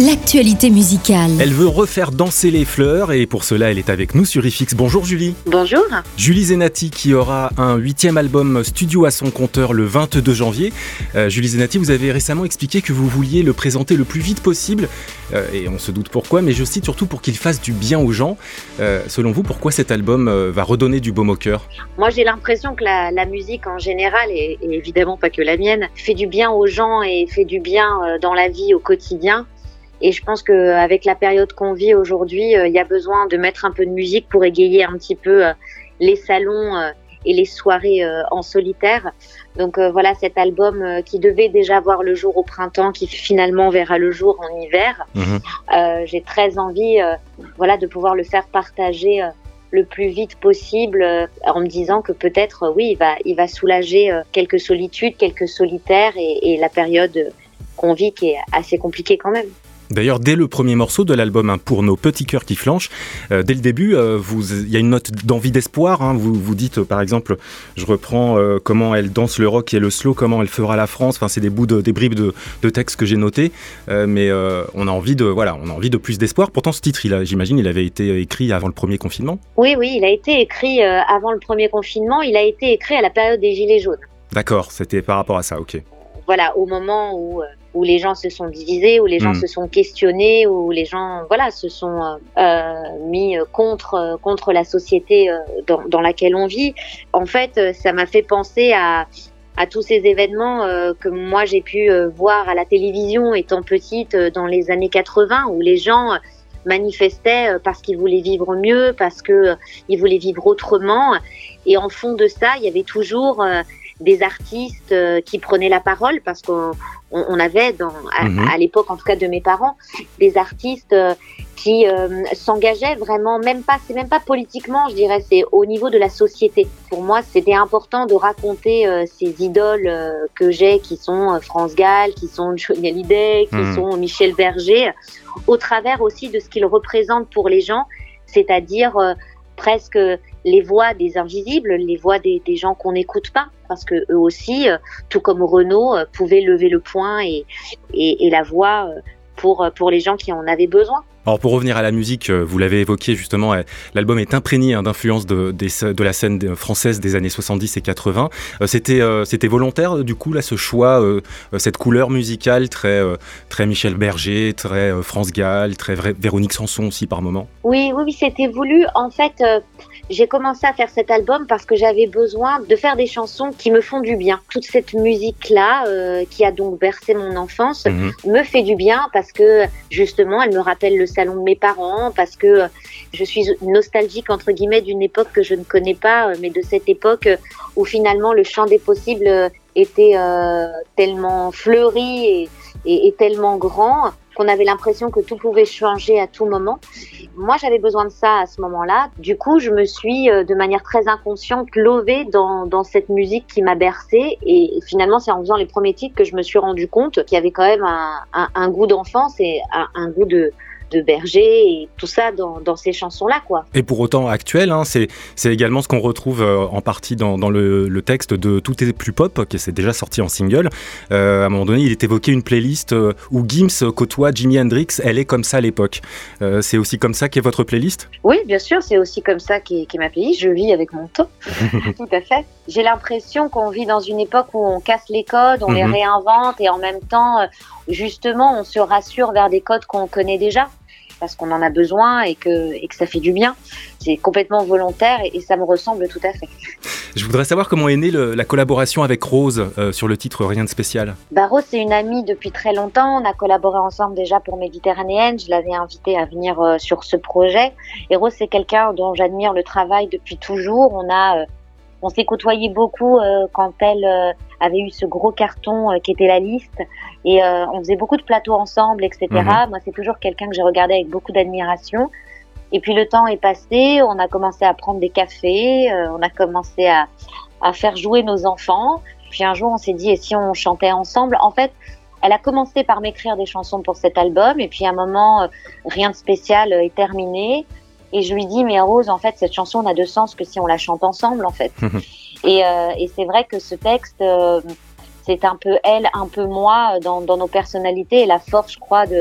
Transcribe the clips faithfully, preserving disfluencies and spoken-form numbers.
l'actualité musicale. Elle veut refaire danser les fleurs et pour cela elle est avec nous sur I F X. Bonjour Julie. Bonjour. Julie Zenati qui aura un huitième album studio à son compteur le vingt-deux janvier. Euh, Julie Zenati, vous avez récemment expliqué que vous vouliez le présenter le plus vite possible euh, et on se doute pourquoi, mais je cite surtout pour qu'il fasse du bien aux gens. Euh, selon vous, pourquoi cet album euh, va redonner du baume au cœur ? Moi j'ai l'impression que la, la musique en général, et, et évidemment pas que la mienne, fait du bien aux gens et fait du bien euh, dans la vie au quotidien. Et je pense qu'avec la période qu'on vit aujourd'hui, euh, il y a besoin de mettre un peu de musique pour égayer un petit peu euh, les salons euh, et les soirées euh, en solitaire. Donc euh, voilà, cet album euh, qui devait déjà voir le jour au printemps, qui finalement verra le jour en hiver. Mmh. Euh, j'ai très envie euh, voilà, de pouvoir le faire partager euh, le plus vite possible euh, en me disant que peut-être, euh, oui, il va, il va soulager euh, quelques solitudes, quelques solitaires et, et la période qu'on vit qui est assez compliquée quand même. D'ailleurs, dès le premier morceau de l'album, hein, pour nos petits cœurs qui flanchent, euh, dès le début, euh, vous, il y a une note d'envie, d'espoir. Hein, vous, vous dites, euh, par exemple, je reprends euh, comment elle danse le rock et le slow, comment elle fera la France. Enfin, c'est des bouts, de, des bribes de, de textes que j'ai notés, euh, mais euh, on a envie de, voilà, on a envie de plus d'espoir. Pourtant, ce titre, il a, j'imagine, il avait été écrit avant le premier confinement. Oui, oui, il a été écrit euh, avant le premier confinement. Il a été écrit à la période des Gilets jaunes. D'accord, c'était par rapport à ça, ok. Voilà, au moment où, où les gens se sont divisés, où les gens mmh. se sont questionnés, où les gens voilà, se sont euh, mis contre, contre la société dans, dans laquelle on vit. En fait, ça m'a fait penser à, à tous ces événements euh, que moi j'ai pu voir à la télévision étant petite dans les années quatre-vingts, où les gens manifestaient parce qu'ils voulaient vivre mieux, parce qu'ils voulaient vivre autrement. Et en fond de ça, il y avait toujours... Euh, des artistes euh, qui prenaient la parole parce qu'on on, on avait, dans, à, mmh. à l'époque en tout cas de mes parents, des artistes euh, qui euh, s'engageaient vraiment, même pas, c'est même pas politiquement, je dirais, c'est au niveau de la société. Pour moi, c'était important de raconter euh, ces idoles euh, que j'ai, qui sont euh, France Gall, qui sont Johnny Hallyday, qui mmh. sont Michel Berger, au travers aussi de ce qu'ils représentent pour les gens, c'est-à-dire euh, presque les voix des invisibles, les voix des, des gens qu'on n'écoute pas, parce que eux aussi, euh, tout comme Renaud, euh, pouvaient lever le poing et, et, et la voix euh, pour, pour les gens qui en avaient besoin. Alors pour revenir à la musique, vous l'avez évoqué justement, l'album est imprégné hein, d'influences de, de, de la scène française des années soixante-dix et quatre-vingts. C'était, euh, c'était volontaire du coup là ce choix, euh, cette couleur musicale très, euh, très Michel Berger, très euh, France Gall, très Véronique Sanson aussi par moments. Oui, oui, oui, c'était voulu. En fait, euh, j'ai commencé à faire cet album parce que j'avais besoin de faire des chansons qui me font du bien. Toute cette musique-là, euh, qui a donc bercé mon enfance, mmh. me fait du bien parce que justement, elle me rappelle le salon de mes parents, parce que je suis nostalgique entre guillemets d'une époque que je ne connais pas, mais de cette époque où finalement le champ des possibles était euh, tellement fleuri et, et, et tellement grand qu'on avait l'impression que tout pouvait changer à tout moment. Moi, j'avais besoin de ça à ce moment-là. Du coup, je me suis, de manière très inconsciente, lovée dans, dans cette musique qui m'a bercée. Et finalement, c'est en faisant les premiers titres que je me suis rendu compte qu'il y avait quand même un, un, un goût d'enfance et un, un goût de... de Berger et tout ça dans, dans ces chansons-là, quoi. Et pour autant actuel, hein, c'est, c'est également ce qu'on retrouve euh, en partie dans, dans le, le texte de Tout est plus pop, qui s'est déjà sorti en single. Euh, à un moment donné, il est évoqué une playlist euh, où Gims côtoie Jimi Hendrix, elle est comme ça à l'époque. Euh, c'est aussi comme ça qu'est votre playlist ? Oui, bien sûr, c'est aussi comme ça qu'est, qu'est ma playlist. Je vis avec mon temps. Tout à fait. J'ai l'impression qu'on vit dans une époque où on casse les codes, on mm-hmm. les réinvente et en même temps, justement, on se rassure vers des codes qu'on connaît déjà, parce qu'on en a besoin et que, et que ça fait du bien. C'est complètement volontaire et, et ça me ressemble tout à fait. Je voudrais savoir comment est née le, la collaboration avec Rose euh, sur le titre Rien de spécial. Bah Rose, c'est une amie depuis très longtemps. On a collaboré ensemble déjà pour Méditerranéenne. Je l'avais invitée à venir euh, sur ce projet. Et Rose, c'est quelqu'un dont j'admire le travail depuis toujours. On a... Euh, On s'est côtoyé beaucoup euh, quand elle euh, avait eu ce gros carton euh, qui était La Liste et euh, on faisait beaucoup de plateaux ensemble, et cetera. Mmh. Moi, c'est toujours quelqu'un que j'ai regardé avec beaucoup d'admiration. Et puis le temps est passé, on a commencé à prendre des cafés, euh, on a commencé à, à faire jouer nos enfants. Puis un jour, on s'est dit, et si on chantait ensemble ? En fait, elle a commencé par m'écrire des chansons pour cet album et puis à un moment, euh, Rien de spécial est terminé. Et je lui dis, mais Rose, en fait, cette chanson n'a de sens que si on la chante ensemble, en fait. et, euh, et c'est vrai que ce texte, euh, c'est un peu elle, un peu moi dans, dans nos personnalités et la force, je crois, de,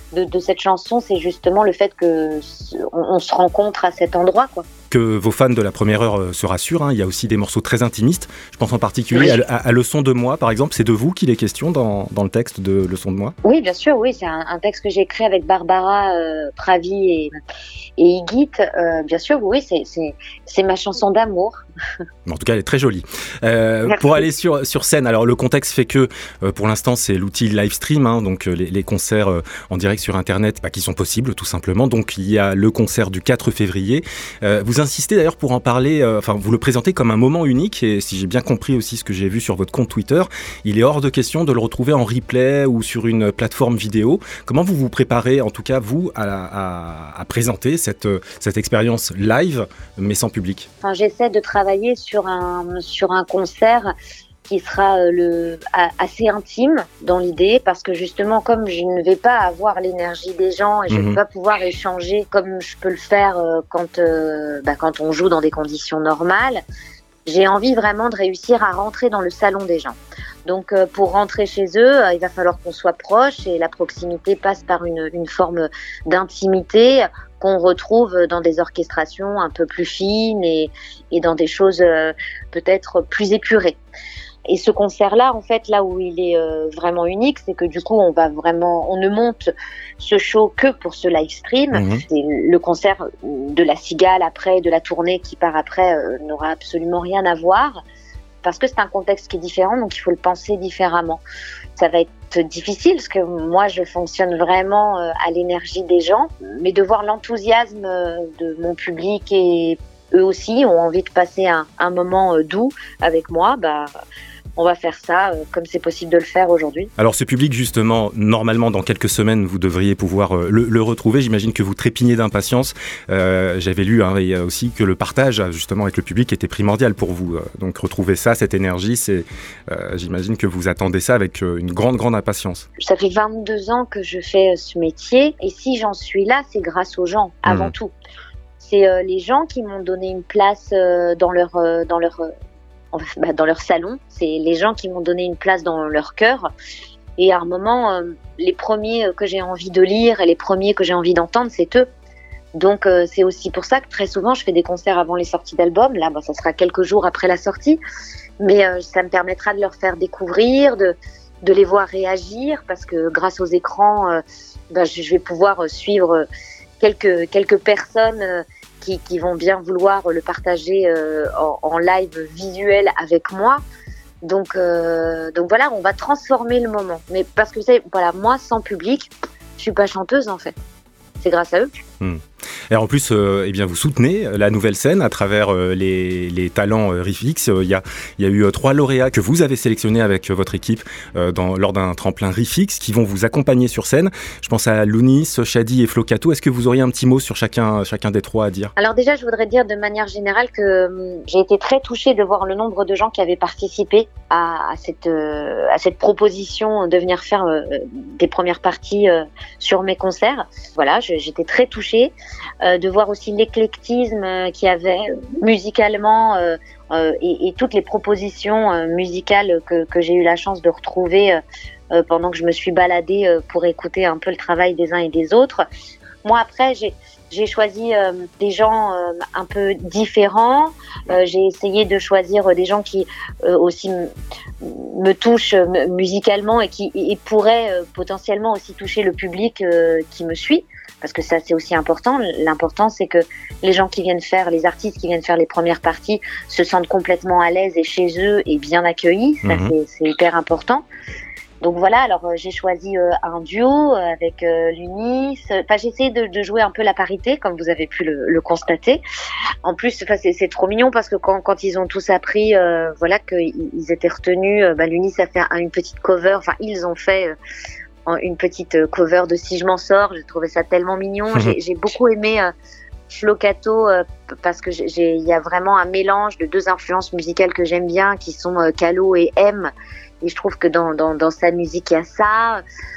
de, de cette chanson, c'est justement le fait que on, on se rencontre à cet endroit, quoi. Que vos fans de la première heure se rassurent, hein, il y a aussi des morceaux très intimistes. Je pense en particulier oui. à, à, à Leçon de moi, par exemple. C'est de vous qu'il est question dans, dans le texte de Leçon de moi? Oui, bien sûr, oui. C'est un, un texte que j'ai écrit avec Barbara euh, Pravi et, et Igit. Euh, bien sûr, oui, c'est, c'est, c'est ma chanson d'amour. En tout cas, elle est très jolie. Euh, pour aller sur, sur scène, alors le contexte fait que euh, pour l'instant, c'est l'outil live stream, hein, donc euh, les, les concerts euh, en direct sur Internet bah, qui sont possibles tout simplement. Donc il y a le concert du quatre février. Euh, vous insistez d'ailleurs pour en parler, euh, enfin vous le présentez comme un moment unique et si j'ai bien compris aussi ce que j'ai vu sur votre compte Twitter, il est hors de question de le retrouver en replay ou sur une plateforme vidéo. Comment vous vous préparez, en tout cas vous, à, à, à présenter cette, cette expérience live mais sans public? Enfin, j'essaie de travailler sur un, sur un concert qui sera euh, le, a, assez intime dans l'idée, parce que justement, comme je ne vais pas avoir l'énergie des gens et je ne mmh. vais pas pouvoir échanger comme je peux le faire euh, quand, euh, bah, quand on joue dans des conditions normales, j'ai envie vraiment de réussir à rentrer dans le salon des gens. Donc euh, pour rentrer chez eux, euh, il va falloir qu'on soit proche et la proximité passe par une, une forme d'intimité qu'on retrouve dans des orchestrations un peu plus fines et, et dans des choses euh, peut-être plus épurées. Et ce concert-là, en fait, là où il est euh, vraiment unique, c'est que du coup, on va vraiment, on ne monte ce show que pour ce live stream. Mmh. C'est le concert de la Cigale après, de la tournée qui part après, euh, n'aura absolument rien à voir. Parce que c'est un contexte qui est différent, donc il faut le penser différemment. Ça va être difficile, parce que moi, je fonctionne vraiment à l'énergie des gens, mais de voir l'enthousiasme de mon public et eux aussi ont envie de passer un, un moment doux avec moi, bah, on va faire ça euh, comme c'est possible de le faire aujourd'hui. Alors ce public justement, normalement dans quelques semaines vous devriez pouvoir euh, le, le retrouver. J'imagine que vous trépignez d'impatience. Euh, j'avais lu hein, et aussi que le partage justement avec le public était primordial pour vous. Donc retrouver ça, cette énergie, c'est, euh, j'imagine que vous attendez ça avec euh, une grande grande impatience. Ça fait vingt-deux ans que je fais ce métier et si j'en suis là, c'est grâce aux gens avant mmh. tout. C'est euh, les gens qui m'ont donné une place euh, dans leur euh, dans leur euh, Bah, dans leur salon, c'est les gens qui m'ont donné une place dans leur cœur et à un moment euh, les premiers que j'ai envie de lire et les premiers que j'ai envie d'entendre, c'est eux. Donc euh, c'est aussi pour ça que très souvent je fais des concerts avant les sorties d'albums. Là bah, ça sera quelques jours après la sortie, mais euh, ça me permettra de leur faire découvrir, de, de les voir réagir, parce que grâce aux écrans euh, bah, je vais pouvoir suivre quelques, quelques personnes euh, Qui, qui vont bien vouloir le partager euh, en, en live visuel avec moi. Donc, euh, donc voilà, on va transformer le moment. Mais parce que c'est, voilà, moi, sans public, je suis pas chanteuse en fait. C'est grâce à eux. Mmh. Et en plus, euh, eh bien, vous soutenez la nouvelle scène à travers euh, les, les talents euh, Riffix. Il euh, y, a, y a eu euh, trois lauréats que vous avez sélectionnés avec euh, votre équipe euh, dans, lors d'un tremplin Riffix qui vont vous accompagner sur scène. Je pense à Lounis, Shadi et Flo Cato. Est-ce que vous auriez un petit mot sur chacun, chacun des trois à dire? Alors déjà, je voudrais dire de manière générale que euh, j'ai été très touchée de voir le nombre de gens qui avaient participé à, à, cette, euh, à cette proposition de venir faire euh, des premières parties euh, sur mes concerts. Voilà, je, j'étais très touchée. Euh, de voir aussi l'éclectisme euh, qu'il y avait musicalement euh, euh, et, et toutes les propositions euh, musicales que, que j'ai eu la chance de retrouver euh, euh, pendant que je me suis baladée euh, pour écouter un peu le travail des uns et des autres. Moi après j'ai J'ai choisi euh, des gens euh, un peu différents. Euh, j'ai essayé de choisir des gens qui euh, aussi m- me touchent m- musicalement et qui et pourraient euh, potentiellement aussi toucher le public euh, qui me suit. Parce que ça, c'est aussi important. L'important, c'est que les gens qui viennent faire, les artistes qui viennent faire les premières parties se sentent complètement à l'aise et chez eux et bien accueillis. Ça, mmh. c'est, c'est hyper important. Donc voilà, alors euh, j'ai choisi euh, un duo avec euh, l'Unis. Enfin, j'ai essayé de, de jouer un peu la parité, comme vous avez pu le, le constater. En plus, enfin, c'est, c'est trop mignon parce que quand, quand ils ont tous appris, euh, voilà, qu'ils étaient retenus, euh, bah, l'Unis a fait un, une petite cover. Enfin, ils ont fait euh, une petite cover de Si je m'en sors. J'ai trouvé ça tellement mignon. Mmh. J'ai, j'ai beaucoup aimé euh, Flo Cato euh, parce que il y a vraiment un mélange de deux influences musicales que j'aime bien, qui sont euh, Calo et M. Et je trouve que dans, dans, dans sa musique, il y a ça.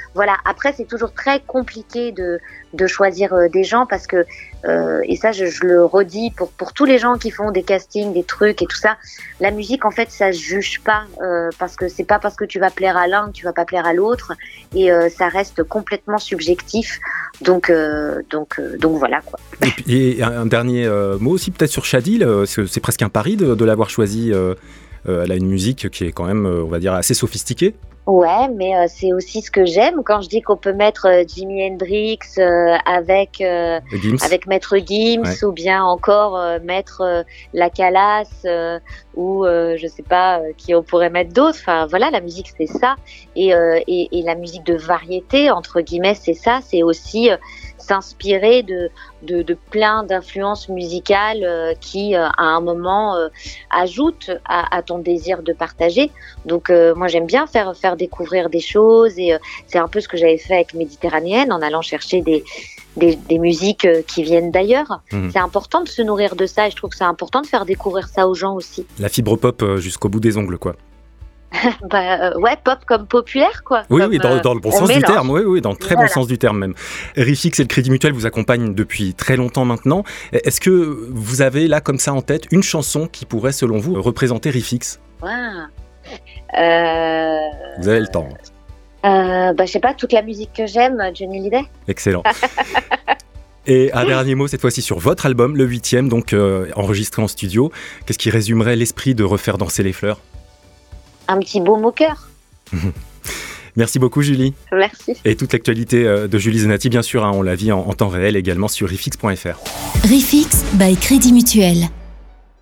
voilà. Après, c'est toujours très compliqué de de choisir euh, des gens parce que euh, et ça, je, je le redis pour pour tous les gens qui font des castings, des trucs et tout ça. La musique, en fait, ça se juge pas euh, parce que c'est pas parce que tu vas plaire à l'un que tu vas pas plaire à l'autre et euh, ça reste complètement subjectif. Donc euh, donc euh, donc voilà quoi. Et, puis, et un dernier euh, mot aussi peut-être sur Shadil. Euh, c'est, c'est presque un pari de, de l'avoir choisi. Euh, euh, elle a une musique qui est quand même, euh, on va dire, assez sophistiquée. Ouais, mais euh, c'est aussi ce que j'aime quand je dis qu'on peut mettre euh, Jimi Hendrix euh, avec euh, avec Maître Gims ouais. ou bien encore euh, mettre euh, La Calas euh, ou euh, je sais pas euh, qui on pourrait mettre d'autres. Enfin voilà, la musique c'est ça et, euh, et et la musique de variété entre guillemets c'est ça, c'est aussi euh, s'inspirer de, de, de plein d'influences musicales euh, qui, euh, à un moment, euh, ajoutent à, à ton désir de partager. Donc, euh, moi, j'aime bien faire, faire découvrir des choses et euh, c'est un peu ce que j'avais fait avec Méditerranéenne en allant chercher des, des, des musiques euh, qui viennent d'ailleurs. Mmh. C'est important de se nourrir de ça et je trouve que c'est important de faire découvrir ça aux gens aussi. La fibre pop euh, jusqu'au bout des ongles, quoi. bah, euh, ouais, pop comme populaire, quoi. Oui, comme, oui, dans, dans le bon sens mélange. du terme, oui, oui, dans le très voilà. bon sens du terme même. Rifix et le Crédit Mutuel vous accompagnent depuis très longtemps maintenant. Est-ce que vous avez là, comme ça en tête, une chanson qui pourrait, selon vous, représenter Rifix ? Wow. Euh... Vous avez le temps. Euh, bah, je sais pas, toute la musique que j'aime, Johnny Hallyday. Excellent. Et un dernier mot, cette fois-ci sur votre album, le huitième, donc euh, enregistré en studio. Qu'est-ce qui résumerait l'esprit de Refaire danser les fleurs ? Un petit baume au cœur. Merci beaucoup Julie. Merci. Et toute l'actualité de Julie Zenati, bien sûr, hein, on la vit en, en temps réel également sur rifix point f r. Rifix by Crédit Mutuel.